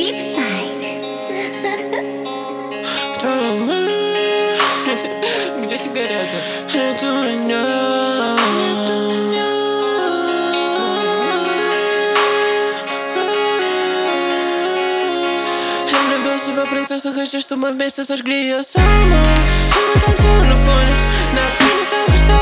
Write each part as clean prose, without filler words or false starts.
Deepside. Где сигарета? Это меня. Я влюбил в себя принцессу, хочу, чтобы мы вместе сожгли ее саму. И мы танцуем на фоне солнца, что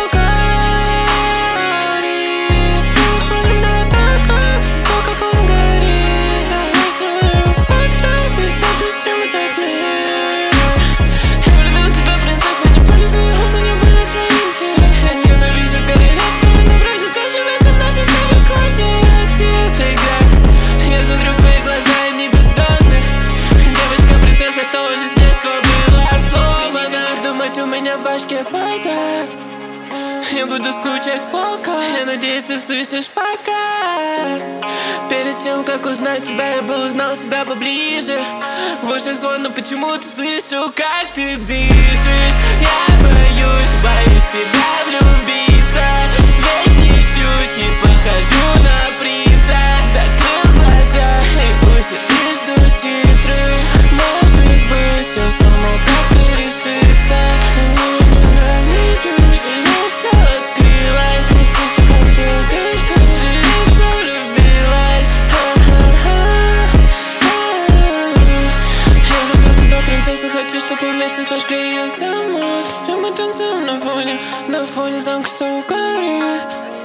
горит. Мы смотрим на то, как он горит. Я выстрелю в фото, и все без темы так лет. Я влюбил в себя принцессу, не полюбил, мы не были своим телом. Я ненавижу королевство, но вроде тоже в этом наша самая сложная это игра. Я смотрю в твои глаза, и не бездонны. Девочка-принцесса, что уже с детства была сломана. Думать у меня в башке бардак. Я буду скучать пока. Я надеюсь, ты слышишь пока. Перед тем, как узнать тебя, я бы узнал себя поближе. В ушах звон, но почему-то слышу, как ты дышишь. Я боюсь себя влюбиться. Ведь ничуть не похожу на принца. Закрыл глаза и пусть лишь до титры. Может быть, все само как-то решится. Ты меня ненавидишь, жалеешь, что открылась. Не слышу, как ты дышишь, жалеешь, что влюбилась. Я люблю себя принцессу, хочу, чтобы вместе сожгли ее саму. И мы танцуем на фоне замка, что горит.